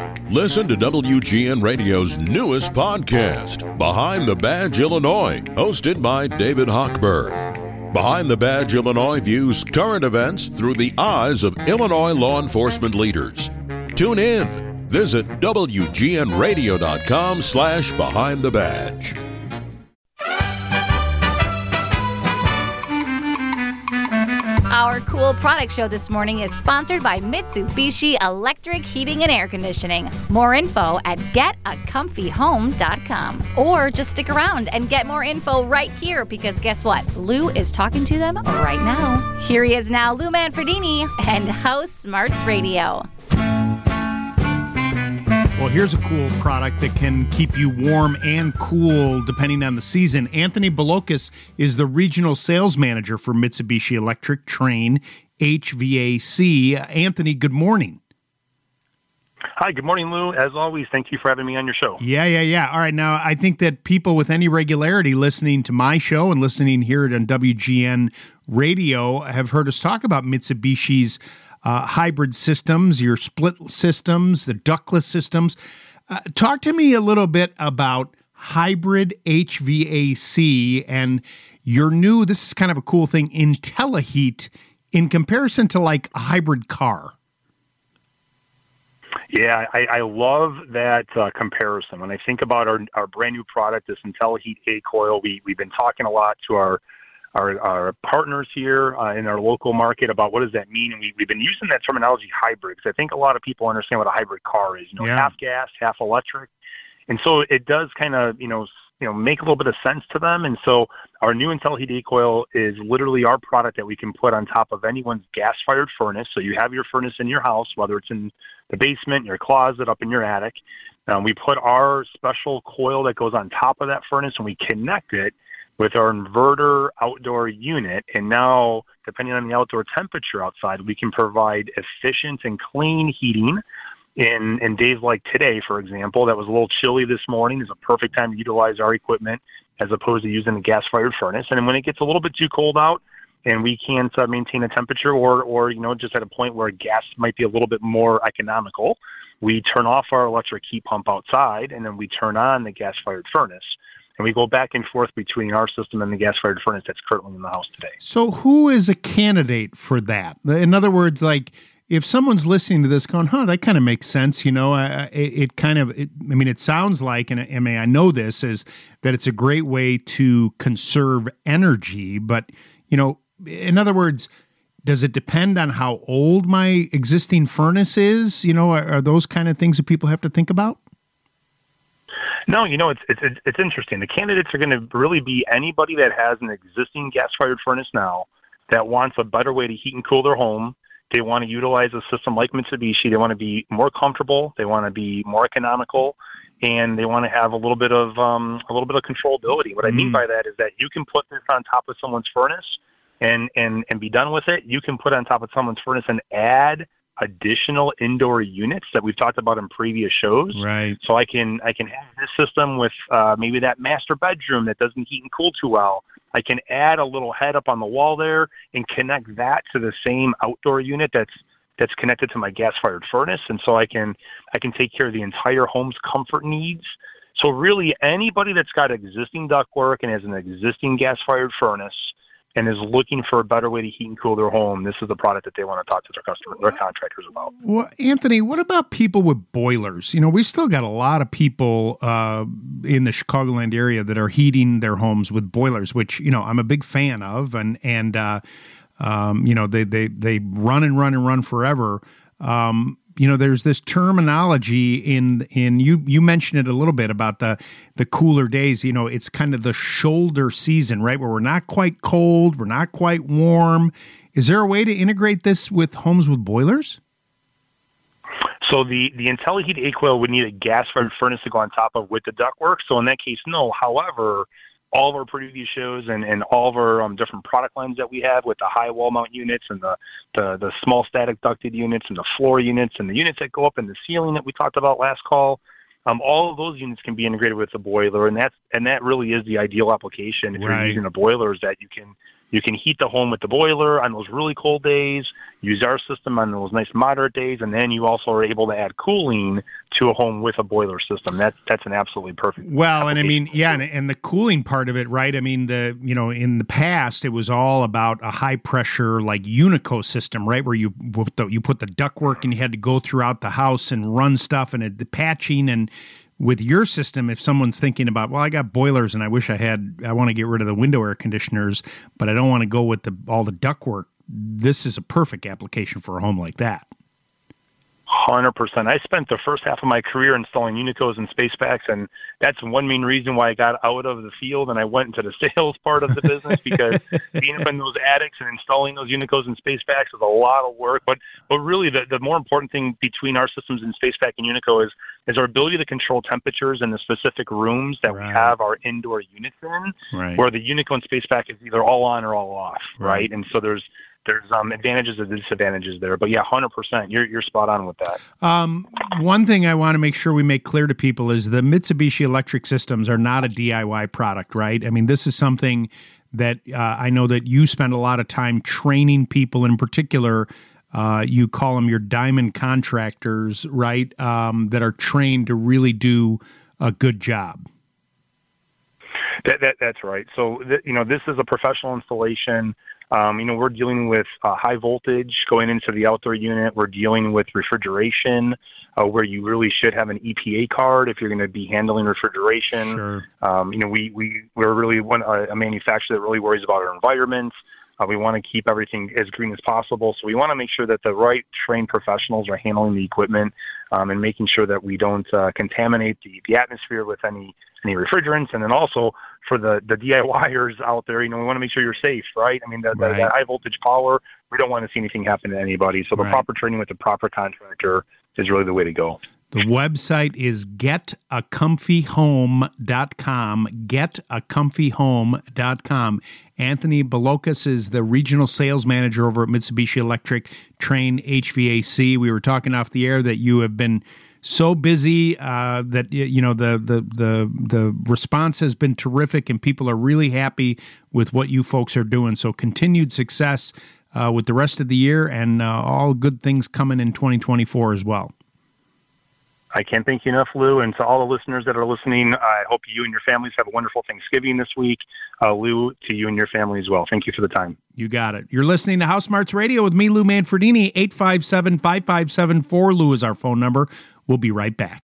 Listen to WGN Radio's newest podcast, Behind the Badge Illinois, hosted by David Hochberg. Behind the Badge Illinois views current events through the eyes of Illinois law enforcement leaders. Tune in. Visit WGNRadio.com/Behind the Badge. Our cool product show this morning is sponsored by Mitsubishi Electric Heating and Air Conditioning. More info at getacomfyhome.com. Or just stick around and get more info right here, because guess what? Lou is talking to them right now. Here he is now, Lou Manfredini and House Smarts Radio. Well, here's a cool product that can keep you warm and cool depending on the season. Anthony Balokis is the regional sales manager for Mitsubishi Electric Trane HVAC. Anthony, good morning. Hi, good morning, Lou. As always, thank you for having me on your show. Yeah. All right, now I think that people with any regularity listening to my show and listening here on WGN Radio have heard us talk about Mitsubishi's hybrid systems, your split systems, the ductless systems. Talk to me a little bit about hybrid HVAC and your new, this is kind of a cool thing, IntelliHeat in comparison to like a hybrid car. Yeah, I love that comparison. When I think about our brand new product, this IntelliHeat A-Coil, we've been talking a lot to our partners here in our local market about what does that mean, and we've been using that terminology hybrid, because I think a lot of people understand what a hybrid car is. Half gas, half electric, and so it does kind of make a little bit of sense to them. And so our new IntelliHeat A-Coil is literally our product that we can put on top of anyone's gas-fired furnace. So you have your furnace in your house, whether it's in the basement, your closet, up in your attic. We put our special coil that goes on top of that furnace, and we connect it with our inverter outdoor unit. And now, depending on the outdoor temperature outside, we can provide efficient and clean heating in days like today, for example. That was a little chilly this morning. It's a perfect time to utilize our equipment as opposed to using a gas-fired furnace. And when it gets a little bit too cold out and we can't maintain a temperature or just at a point where gas might be a little bit more economical, we turn off our electric heat pump outside, and then we turn on the gas-fired furnace. And we go back and forth between our system and the gas-fired furnace that's currently in the house today. So who is a candidate for that? In other words, like if someone's listening to this going, that kind of makes sense, it sounds like, and I know this, is that it's a great way to conserve energy. But, in other words, does it depend on how old my existing furnace is? Are those kind of things that people have to think about? No, it's interesting. The candidates are going to really be anybody that has an existing gas-fired furnace now that wants a better way to heat and cool their home. They want to utilize a system like Mitsubishi. They want to be more comfortable. They want to be more economical, and they want to have a little bit of controllability. What I mean by that is that you can put this on top of someone's furnace and be done with it. You can put it on top of someone's furnace and add additional indoor units that we've talked about in previous shows. Right. So I can have this system with maybe that master bedroom that doesn't heat and cool too well. I can add a little head up on the wall there and connect that to the same outdoor unit that's connected to my gas-fired furnace, and so I can take care of the entire home's comfort needs. So really, anybody that's got existing ductwork and has an existing gas-fired furnace and is looking for a better way to heat and cool their home, this is the product that they want to talk to their contractors about. Well, Anthony, what about people with boilers? We still got a lot of people in the Chicagoland area that are heating their homes with boilers, which, I'm a big fan of, and they run and run and run forever. There's this terminology in you mentioned it a little bit about the cooler days. It's kind of the shoulder season, right? Where we're not quite cold, we're not quite warm. Is there a way to integrate this with homes with boilers? So the IntelliHeat A-Coil would need a gas-fired furnace to go on top of with the ductwork. So in that case, no. However, all of our previous shows and all of our different product lines that we have with the high wall mount units and the small static ducted units and the floor units and the units that go up in the ceiling that we talked about last call, all of those units can be integrated with the boiler, and that really is the ideal application if you're using a boiler, is that you can You can heat the home with the boiler on those really cold days, use our system on those nice moderate days, and then you also are able to add cooling to a home with a boiler system. That's an absolutely perfect. Well, and I mean, yeah, and the cooling part of it, right? I mean, in the past, it was all about a high pressure like Unico system, right, where you put the ductwork and you had to go throughout the house and run stuff and the patching. And with your system, if someone's thinking about, well, I got boilers and I want to get rid of the window air conditioners, but I don't want to go with all the ductwork, this is a perfect application for a home like that. 100%. I spent the first half of my career installing Unicos and SpacePaks, and that's one main reason why I got out of the field and I went into the sales part of the business, because being up in those attics and installing those Unicos and SpacePaks is a lot of work. But really, the more important thing between our systems and SpacePak and Unico is our ability to control temperatures in the specific rooms that we have our indoor units in, where the Unico and SpacePak is either all on or all off, right? And so there's advantages and disadvantages there. But yeah, 100%. You're spot on with that. One thing I want to make sure we make clear to people is the Mitsubishi electric systems are not a DIY product, right? I mean, this is something that I know that you spend a lot of time training people. In particular, you call them your diamond contractors, right, that are trained to really do a good job. That's right. So, this is a professional installation. We're dealing with high voltage going into the outdoor unit. We're dealing with refrigeration, where you really should have an EPA card if you're going to be handling refrigeration. Sure. We're really a manufacturer that really worries about our environment. We want to keep everything as green as possible. So we want to make sure that the right trained professionals are handling the equipment and making sure that we don't contaminate the atmosphere with any refrigerants. And then also for the DIYers out there, we want to make sure you're safe, right? I mean, that high voltage power, we don't want to see anything happen to anybody. So the proper training with the proper contractor is really the way to go. The website is getacomfyhome.com, getacomfyhome.com. Anthony Balokas is the regional sales manager over at Mitsubishi Electric Trane HVAC. We were talking off the air that you have been so busy that the response has been terrific, and people are really happy with what you folks are doing. So continued success with the rest of the year, and all good things coming in 2024 as well. I can't thank you enough, Lou. And to all the listeners that are listening, I hope you and your families have a wonderful Thanksgiving this week. Lou, to you and your family as well. Thank you for the time. You got it. You're listening to House Smarts Radio with me, Lou Manfredini. 857-5574. Lou is our phone number. We'll be right back.